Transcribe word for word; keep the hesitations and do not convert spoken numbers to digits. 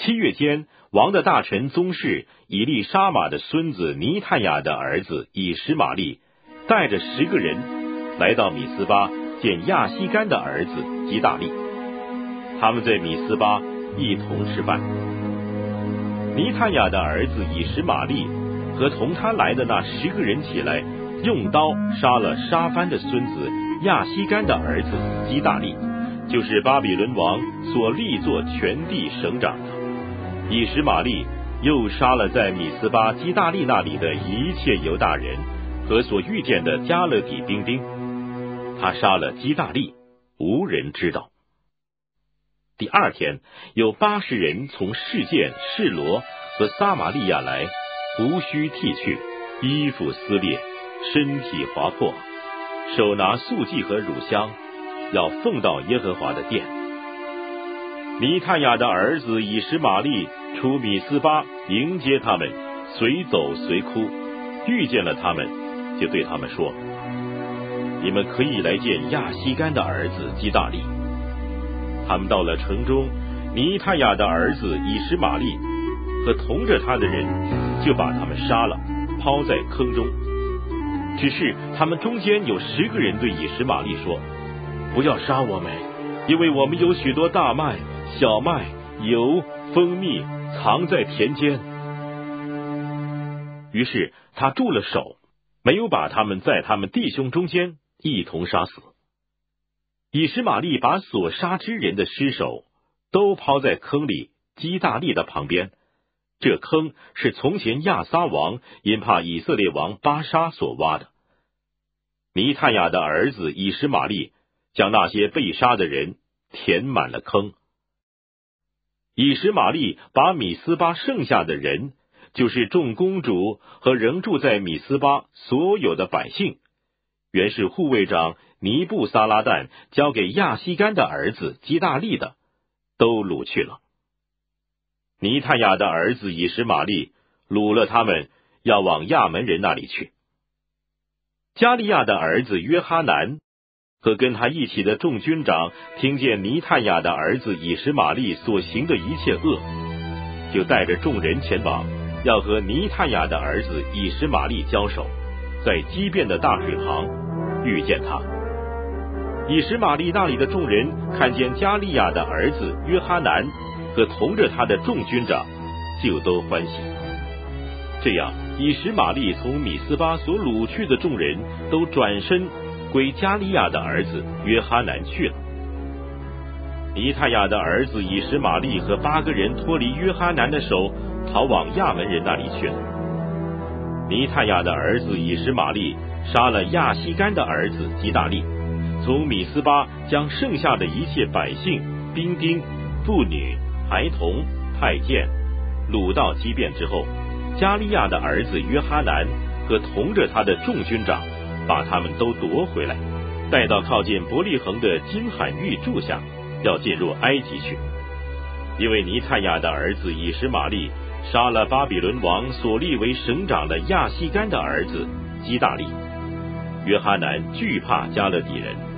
七月间，王的大臣宗室以利沙玛的孙子尼探雅的儿子以实玛利带着十个人来到米斯巴见亚西干的儿子基大利，他们在米斯巴一同吃饭。尼探雅的儿子以实玛利和同他来的那十个人起来，用刀杀了沙番的孙子亚西干的儿子基大利，就是巴比伦王所立作全地省长的。以实玛利又杀了在米斯巴基大利那里的一切犹大人和所遇见的加勒底兵丁，他杀了基大利，无人知道。第二天，有八十人从示剑、示罗和撒玛利亚来，胡须剃去，衣服撕裂，身体划破，手拿素祭和乳香，要奉到耶和华的殿。尼探雅的儿子以实玛利出米斯巴迎接他们，随走随哭，遇见了他们，就对他们说：你们可以来见亚西干的儿子基大利。他们到了城中，尼探雅的儿子以实玛利和同着他的人就把他们杀了，抛在坑中。只是他们中间有十个人对以实玛利说：不要杀我们，因为我们有许多大麦、小麦、油、蜂蜜藏在田间。于是他住了手，没有把他们在他们弟兄中间一同杀死。以实玛利把所杀之人的尸首都抛在坑里基大利的旁边，这坑是从前亚撒王因怕以色列王巴沙所挖的。尼探雅的儿子以实玛利将那些被杀的人填满了坑。以实玛利把米斯巴剩下的人，就是众公主和仍住在米斯巴所有的百姓，原是护卫长尼布撒拉旦交给亚西干的儿子基大利的，都掳去了。尼探雅的儿子以实玛利掳了他们，要往亚门人那里去。加利亚的儿子约哈南和跟他一起的众军长听见尼探雅的儿子以实玛利所行的一切恶，就带着众人前往，要和尼探雅的儿子以实玛利交手，在基遍的大水旁遇见他。以实玛利那里的众人看见加利亚的儿子约哈南和同着他的众军长，就都欢喜。这样，以实玛利从米斯巴所掳去的众人都转身归加利亚的儿子约哈南去了。尼探雅的儿子以实玛利和八个人脱离约哈南的手，逃往亚门人那里去了。尼探雅的儿子以实玛利杀了亚西干的儿子基大利，从米斯巴将剩下的一切百姓、兵丁、妇女、孩童、太监掳到基遍之后，加利亚的儿子约哈南和同着他的众军长把他们都夺回来，带到靠近伯利恒的金罕玉住下，要进入埃及去。因为尼探雅的儿子以实玛利杀了巴比伦王所立为省长的亚西干的儿子基大利。约哈南惧怕加勒底人，